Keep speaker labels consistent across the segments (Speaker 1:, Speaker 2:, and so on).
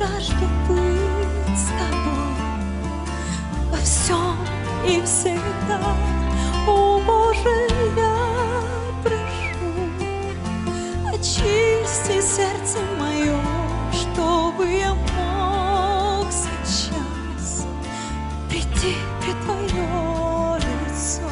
Speaker 1: жажду быть с тобой во всем и всегда. О Боже, я прошу, очисти сердце мое, чтобы я мог сейчас прийти пред Твое лицо.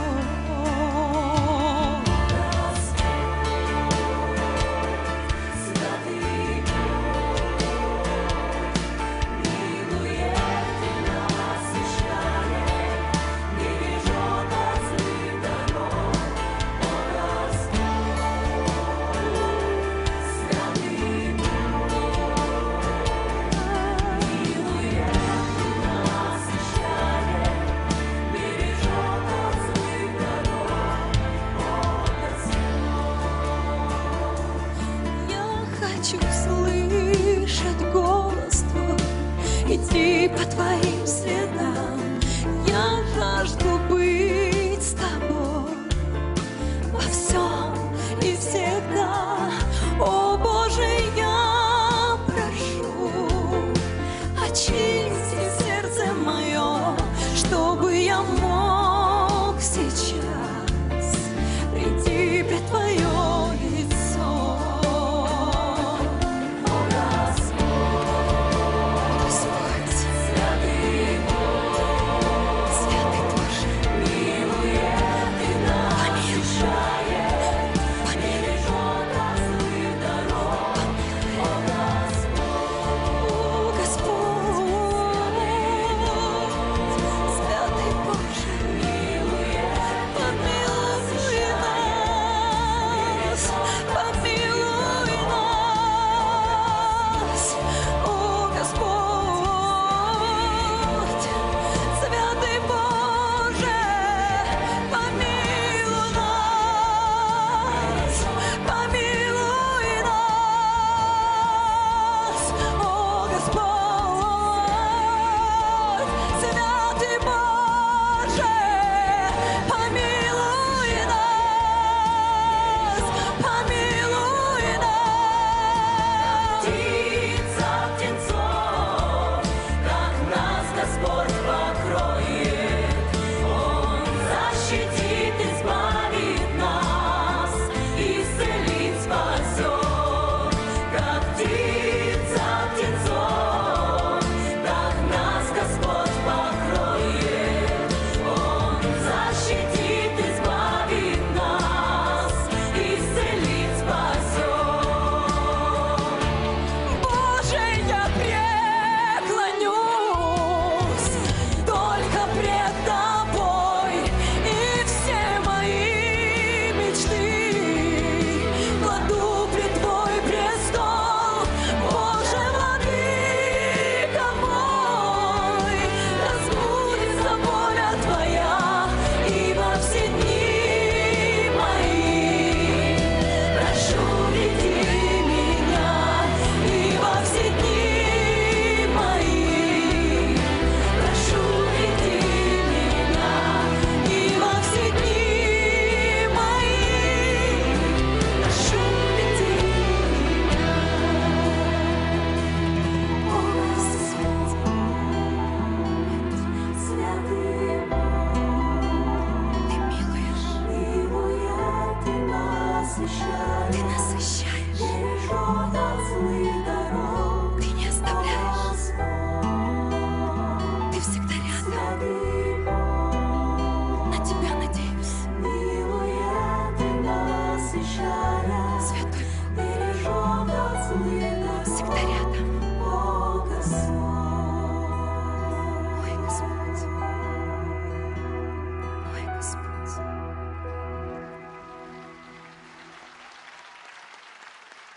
Speaker 1: Хочу слышать голос Твой, идти по Твоим следам. Я жажду быть с Тобой во всем и всегда. О Боже, я прошу, очисти сердце мое, чтобы я мог сейчас прийти пред Твое лицо.
Speaker 2: Ты насыщаешь, бережет от злых.